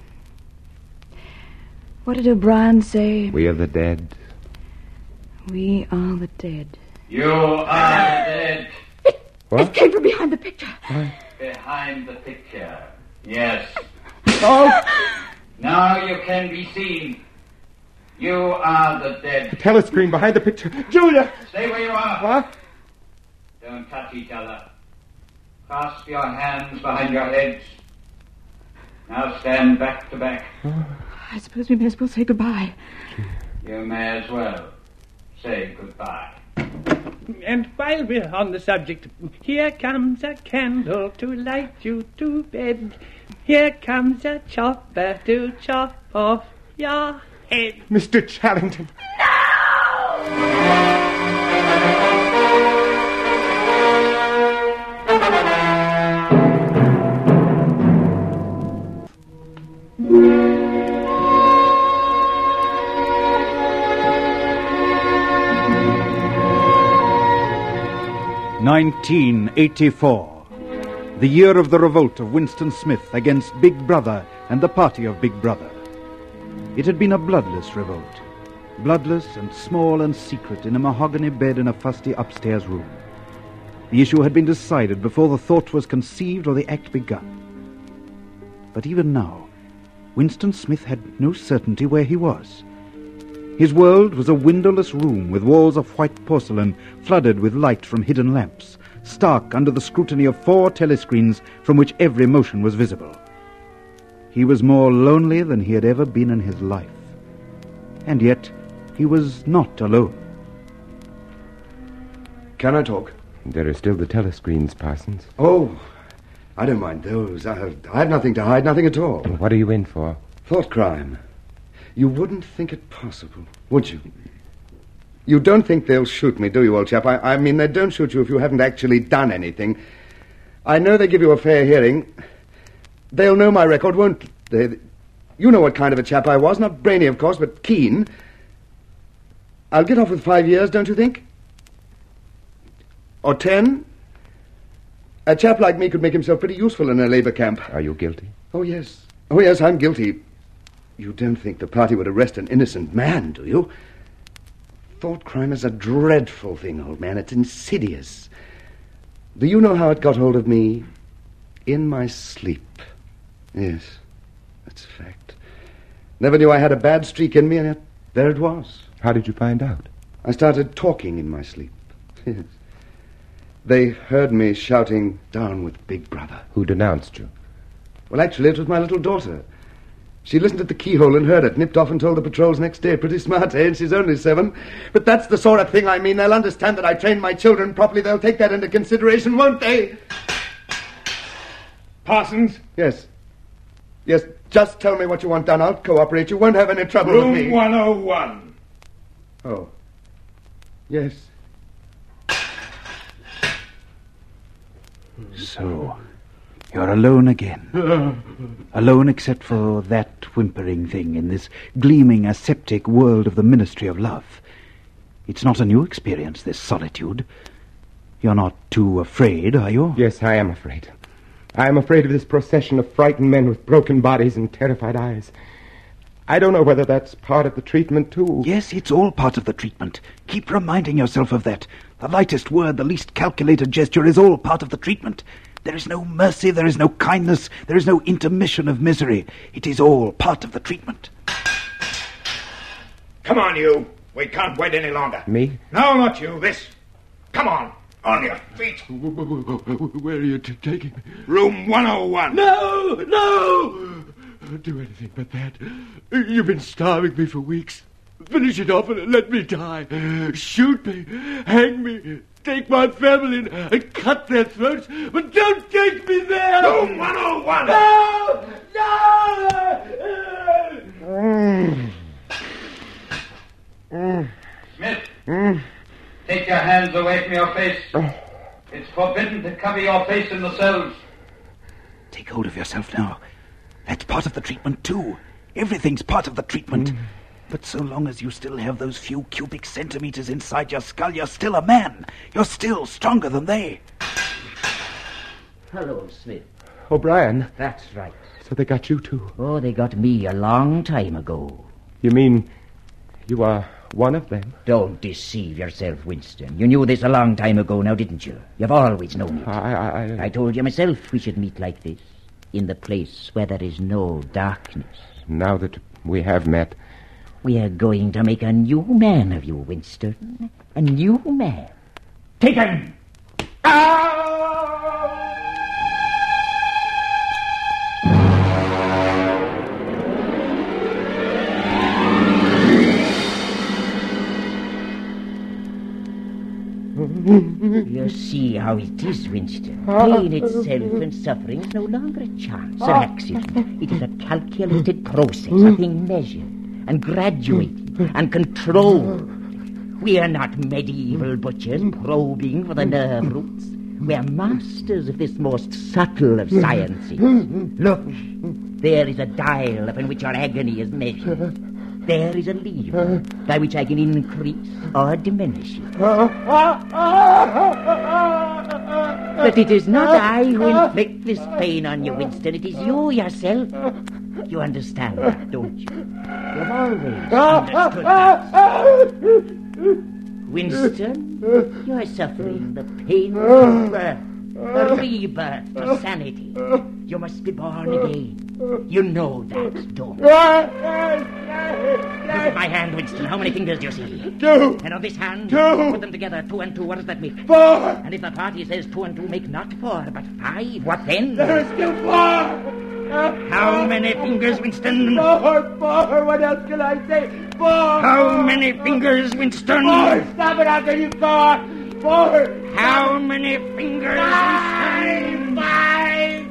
[SPEAKER 13] What did O'Brien say?
[SPEAKER 8] We are the dead.
[SPEAKER 13] We are the dead.
[SPEAKER 5] You are the dead.
[SPEAKER 8] What?
[SPEAKER 13] It came from behind the picture.
[SPEAKER 5] Behind the picture. Yes.
[SPEAKER 8] Oh!
[SPEAKER 5] Now you can be seen. You are the dead.
[SPEAKER 8] The telescreen behind the picture. Julia!
[SPEAKER 5] Stay where you are.
[SPEAKER 8] What?
[SPEAKER 5] Don't touch each other. Clasp your hands behind your heads. Now stand back to back.
[SPEAKER 13] I suppose we may as well say goodbye.
[SPEAKER 5] You may as well say goodbye.
[SPEAKER 15] And while we're on the subject, here comes a candle to light you to bed. Here comes a chopper to chop off your head.
[SPEAKER 8] Mr. Challengton.
[SPEAKER 6] No!
[SPEAKER 7] 1984, the year of the revolt of Winston Smith against Big Brother and the party of Big Brother. It had been a bloodless revolt, bloodless and small and secret in a mahogany bed in a fusty upstairs room. The issue had been decided before the thought was conceived or the act begun. But even now, Winston Smith had no certainty where he was. His world was a windowless room with walls of white porcelain flooded with light from hidden lamps, stark under the scrutiny of 4 telescreens from which every motion was visible. He was more lonely than he had ever been in his life. And yet, he was not alone.
[SPEAKER 12] Can I talk?
[SPEAKER 8] There are still the telescreens, Parsons.
[SPEAKER 12] Oh, I don't mind those. I have nothing to hide, nothing at all.
[SPEAKER 8] What are you in for?
[SPEAKER 12] Thought crime. You wouldn't think it possible, would you? You don't think they'll shoot me, do you, old chap? I mean, they don't shoot you if you haven't actually done anything. I know they give you a fair hearing. They'll know my record, won't they? You know what kind of a chap I was. Not brainy, of course, but keen. I'll get off with 5 years, don't you think? Or 10? A chap like me could make himself pretty useful in a Labour camp.
[SPEAKER 8] Are you guilty?
[SPEAKER 12] Oh, yes. Oh, yes, I'm guilty. You don't think the party would arrest an innocent man, do you? Thought crime is a dreadful thing, old man. It's insidious. Do you know how it got hold of me? In my sleep. Yes, that's a fact. Never knew I had a bad streak in me, and yet there it was.
[SPEAKER 8] How did you find out?
[SPEAKER 12] I started talking in my sleep. Yes. They heard me shouting, "Down with Big Brother."
[SPEAKER 8] Who denounced you?
[SPEAKER 12] Well, actually, it was my little daughter. She listened at the keyhole and heard it, nipped off and told the patrols next day. Pretty smart, eh? And she's only 7. But that's the sort of thing I mean. They'll understand that I trained my children properly. They'll take that into consideration, won't they?
[SPEAKER 4] Parsons?
[SPEAKER 12] Yes. Yes, just tell me what you want done. I'll cooperate. You won't have any trouble with me.
[SPEAKER 4] Room 101.
[SPEAKER 12] Oh. Yes.
[SPEAKER 7] So, you're alone again. Alone except for that whimpering thing in this gleaming aseptic world of the Ministry of Love. It's not a new experience, this solitude. You're not too afraid, are you?
[SPEAKER 8] Yes, I am afraid. I am afraid of this procession of frightened men with broken bodies and terrified eyes. I don't know whether that's part of the treatment, too.
[SPEAKER 7] Yes, it's all part of the treatment. Keep reminding yourself of that. The lightest word, the least calculated gesture is all part of the treatment. There is no mercy, there is no kindness, there is no intermission of misery. It is all part of the treatment.
[SPEAKER 16] Come on, you. We can't wait any longer.
[SPEAKER 8] Me?
[SPEAKER 16] No, not you. This. Come on. On your feet.
[SPEAKER 17] Where are you taking me?
[SPEAKER 16] Room 101.
[SPEAKER 17] No! Don't do anything but that. You've been starving me for weeks. Finish it off and let me die. Shoot me. Hang me. Take my family and cut their throats. But don't take me there!
[SPEAKER 16] Room 101.
[SPEAKER 17] No!
[SPEAKER 5] Smith, take your hands away from your face. It's forbidden to cover your face in the cells.
[SPEAKER 7] Take hold of yourself now. That's part of the treatment, too. Everything's part of the treatment. But so long as you still have those few cubic centimeters inside your skull, you're still a man. You're still stronger than they.
[SPEAKER 9] Hello, Smith.
[SPEAKER 8] O'Brien.
[SPEAKER 9] That's right.
[SPEAKER 8] So they got you, too?
[SPEAKER 9] Oh, they got me a long time ago.
[SPEAKER 8] You mean you are one of them?
[SPEAKER 9] Don't deceive yourself, Winston. You knew this a long time ago now, didn't you? You've always known it. I told you myself we should meet like this, in the place where there is no darkness.
[SPEAKER 8] Now that we have met...
[SPEAKER 9] We are going to make a new man of you, Winston. A new man. Take him! You see how it is, Winston. Pain itself and suffering is no longer a chance, an accident. It is a calculated process, a thing measured and graduated and controlled. We are not medieval butchers probing for the nerve roots. We are masters of this most subtle of sciences. Look, there is a dial upon which our agony is measured. There is a lever by which I can increase or diminish it. But it is not I who inflict this pain on you, Winston. It is you yourself. You understand that, don't you? You've always understood that. Winston, you are suffering the pain of birth, the rebirth to sanity. You must be born again. You know that, don't you? Look at my hand, Winston. How many fingers do you see?
[SPEAKER 17] 2.
[SPEAKER 9] And on this hand,
[SPEAKER 17] 2.
[SPEAKER 9] Put them together. 2 and 2. What does that make?
[SPEAKER 17] 4.
[SPEAKER 9] And if the party says 2 and 2 make not 4, but 5, what then?
[SPEAKER 17] There is still 4.
[SPEAKER 9] How many fingers, Winston?
[SPEAKER 17] 4. What else can I say? 4.
[SPEAKER 9] How many fingers, Winston?
[SPEAKER 17] 4. Stop it, I'll tell you 4. 4.
[SPEAKER 9] How many fingers, Winston?
[SPEAKER 17] 5.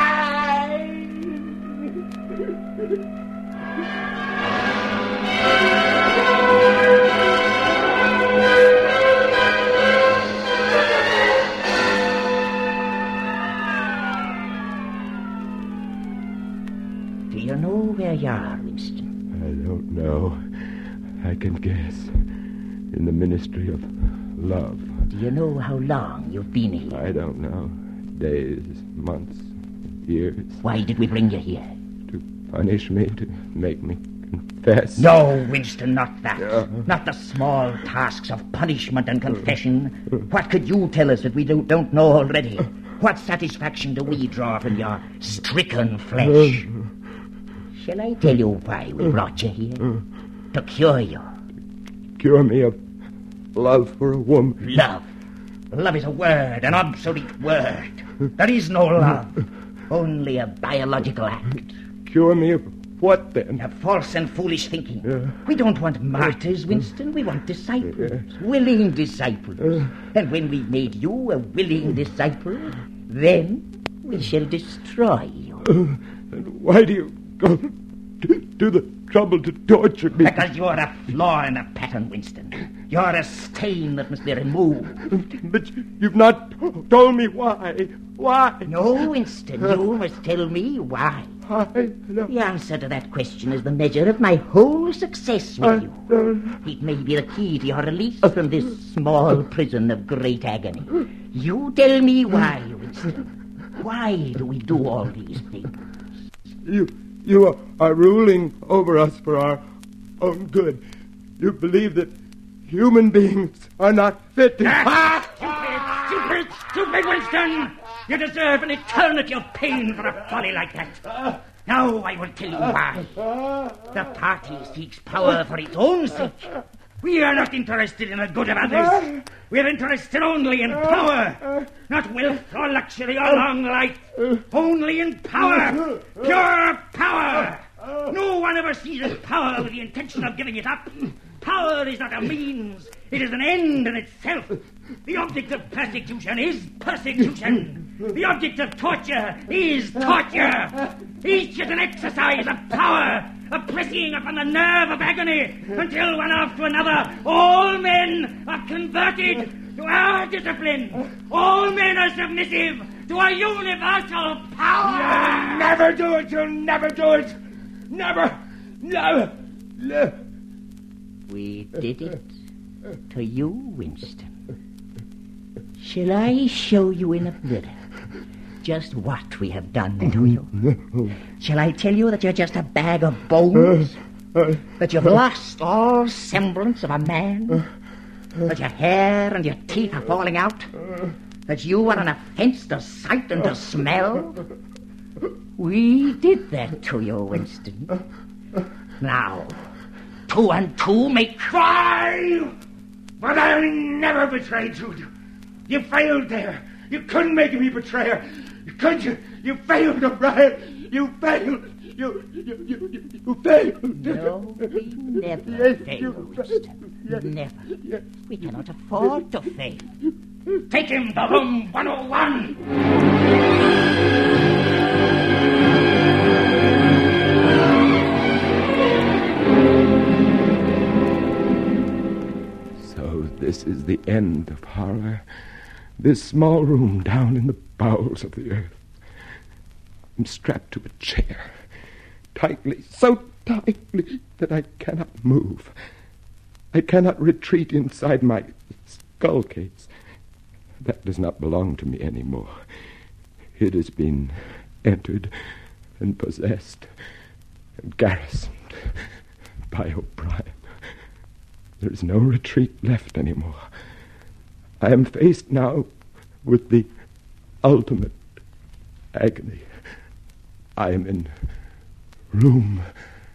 [SPEAKER 9] Do you know where you are, Winston?
[SPEAKER 8] I don't know. I can guess. In the Ministry of Love.
[SPEAKER 9] Do you know how long you've been here?
[SPEAKER 8] I don't know. Days, months, years.
[SPEAKER 9] Why did we bring you here?
[SPEAKER 8] To punish me, to make me confess.
[SPEAKER 9] No, Winston, not that. Not the small tasks of punishment and confession. What could you tell us that we don't know already? What satisfaction do we draw from your stricken flesh? Shall I tell you why we brought you here? To cure you.
[SPEAKER 8] Cure me of love for a woman.
[SPEAKER 9] Love. Love is a word, an obsolete word. There is no love. Only a biological act.
[SPEAKER 8] Cure me of what, then?
[SPEAKER 9] Of false and foolish thinking. We don't want martyrs, Winston. We want disciples. Willing disciples. And when we've made you a willing disciple, then we shall destroy you.
[SPEAKER 8] And why do you go to the trouble to torture me?
[SPEAKER 9] Because you're a flaw in a pattern, Winston. You're a stain that must be removed.
[SPEAKER 8] But you've not told me why. Why?
[SPEAKER 9] No, Winston, you must tell me why. The answer to that question is the measure of my whole success with you. It may be the key to your release from this small prison of great agony. You tell me why, Winston. Why do we do all these things?
[SPEAKER 8] You are ruling over us for our own good. You believe that human beings are not fit to...
[SPEAKER 9] Stupid, Winston! You deserve an eternity of pain for a folly like that. Now I will tell you why. The party seeks power for its own sake. We are not interested in the good of others. We are interested only in power. Not wealth or luxury or long life. Only in power. Pure power. No one ever seizes power with the intention of giving it up. Power is not a means. It is an end in itself. The object of persecution is persecution.
[SPEAKER 18] The object of torture is torture. Each is an exercise of power, a pressing upon the nerve of agony, until one after another all men are converted to our discipline. All men are submissive to a universal power.
[SPEAKER 16] You'll never do it. You'll never do it. Never. Never. Never.
[SPEAKER 9] We did it to you, Winston. Shall I show you in a mirror just what we have done to you? Shall I tell you that you're just a bag of bones? That you've lost all semblance of a man? That your hair and your teeth are falling out? That you are an offense to sight and to smell? We did that to you, Winston. Now, 2 and 2 make 5!
[SPEAKER 16] But I'll never betray you. You failed there. You couldn't make me betrayer. Could you? You failed, O'Brien. You failed. You failed.
[SPEAKER 9] No, we never fail, Winston. Never. We cannot afford to fail.
[SPEAKER 18] Take him to room 101.
[SPEAKER 8] So this is the end of horror. This small room down in the bowels of the earth. I'm strapped to a chair, tightly, so tightly that I cannot move. I cannot retreat inside my skull case. That does not belong to me anymore. It has been entered and possessed and garrisoned by O'Brien. There is no retreat left anymore. I am faced now with the ultimate agony. I am in room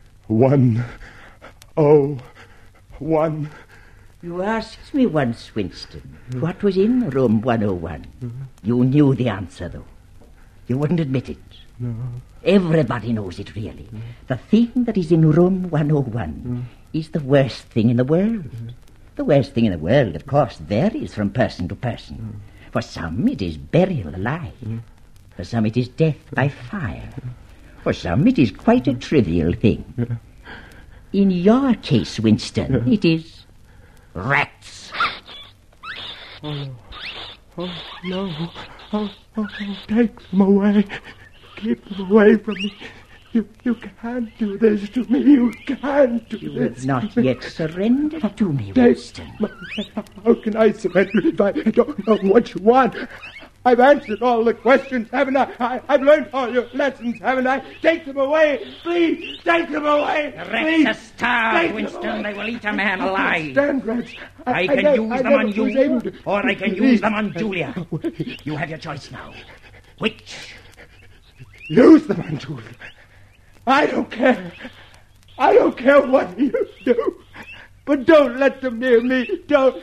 [SPEAKER 8] 101.
[SPEAKER 9] You asked me once, Winston, what was in room 101. You knew the answer, though. You wouldn't admit it.
[SPEAKER 8] No.
[SPEAKER 9] Everybody knows it, really. The thing that is in room 101 is the worst thing in the world. The worst thing in the world, of course, varies from person to person. For some, it is burial alive. For some, it is death by fire. For some, it is quite a trivial thing. In your case, Winston, it is rats.
[SPEAKER 16] Oh, no. Oh, take them away. Keep them away from me. You can't do this to me. You can't do this.
[SPEAKER 9] You have not yet surrendered to me, Winston.
[SPEAKER 16] How can I surrender if I don't know what you want? I've answered all the questions, haven't I? I've learned all your lessons, haven't I? Take them away, please. Take them away, please.
[SPEAKER 18] Rats are starved, Winston. They will eat a man alive.
[SPEAKER 16] Stand, rats.
[SPEAKER 18] I can use them on you, or I can use them on Julia. You have your choice now. Which?
[SPEAKER 16] Use them on Julia. I don't care. I don't care what you do. But don't let them near me. Don't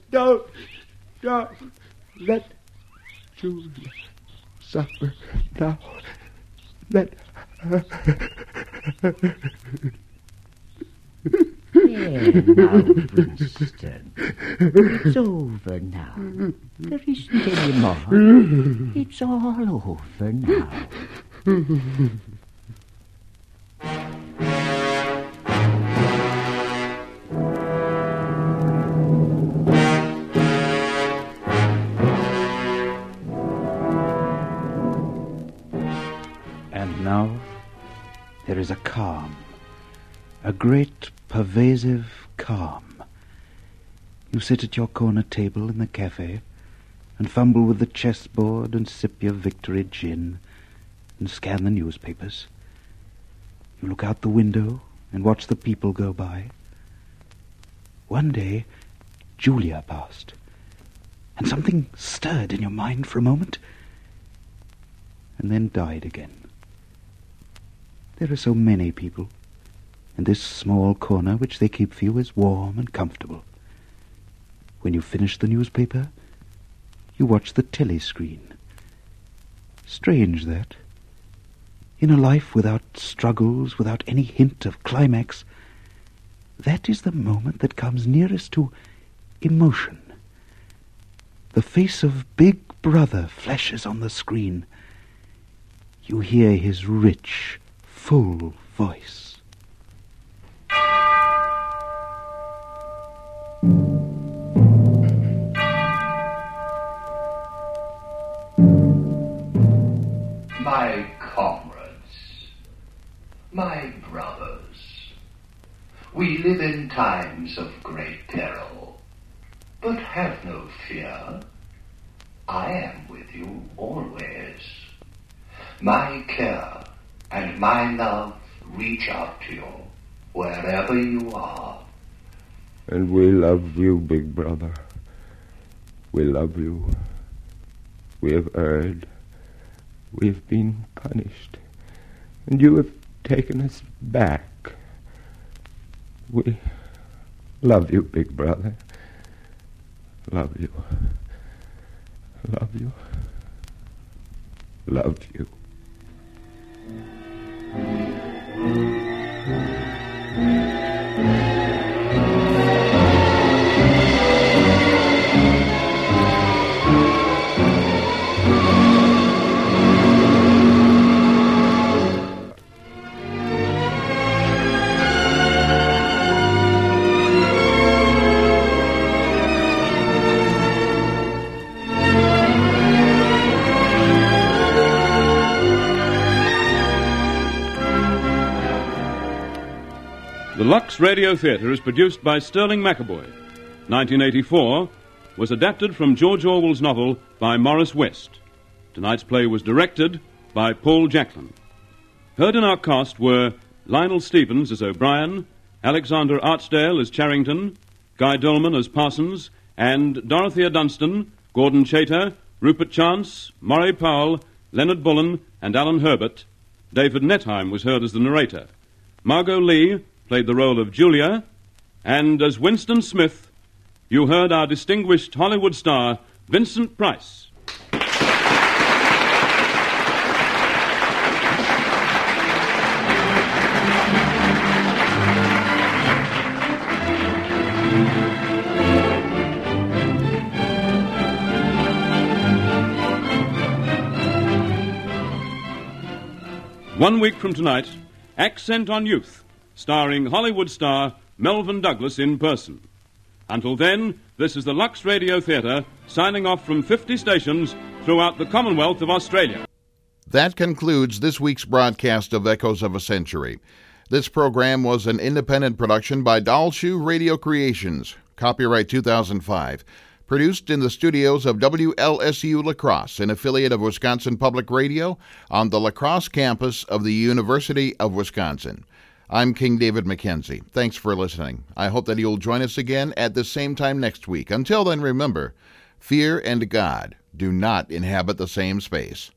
[SPEAKER 16] let Julia suffer now. Let her.
[SPEAKER 9] There now, Winston. It's over now. There isn't any more. It's all over now.
[SPEAKER 7] And now there is a calm, a great pervasive calm. You sit at your corner table in the cafe and fumble with the chessboard and sip your Victory gin and scan the newspapers. You look out the window and watch the people go by. One day, Julia passed, and something stirred in your mind for a moment, and then died again. There are so many people, and this small corner which they keep for you is warm and comfortable. When you finish the newspaper, you watch the telescreen. Strange that. In a life without struggles, without any hint of climax, that is the moment that comes nearest to emotion. The face of Big Brother flashes on the screen. You hear his rich, full voice.
[SPEAKER 10] My comrades, my brothers, we live in times of great peril, but have no fear. I am with you always. My care and my love reach out to you wherever you are.
[SPEAKER 8] And we love you, Big Brother. We love you. We have erred. We've been punished. And you have taken us back. We love you, Big Brother. Love you. Love you. Love you.
[SPEAKER 3] The Lux Radio Theatre is produced by Sterling McAvoy. 1984 was adapted from George Orwell's novel by Morris West. Tonight's play was directed by Paul Jacklin. Heard in our cast were Lionel Stevens as O'Brien, Alexander Artsdale as Charrington, Guy Dolman as Parsons, and Dorothea Dunstan, Gordon Chater, Rupert Chance, Murray Powell, Leonard Bullen, and Alan Herbert. David Netheim was heard as the narrator. Margot Lee played the role of Julia, and as Winston Smith, you heard our distinguished Hollywood star, Vincent Price. One week from tonight, Accent on Youth, starring Hollywood star Melvyn Douglas in person. Until then, this is the Lux Radio Theatre, signing off from 50 stations throughout the Commonwealth of Australia.
[SPEAKER 1] That concludes this week's broadcast of Echoes of a Century. This program was an independent production by Dalshoe Radio Creations, copyright 2005, produced in the studios of WLSU La Crosse, an affiliate of Wisconsin Public Radio, on the La Crosse campus of the University of Wisconsin. I'm King David McKenzie. Thanks for listening. I hope that you'll join us again at the same time next week. Until then, remember, fear and God do not inhabit the same space.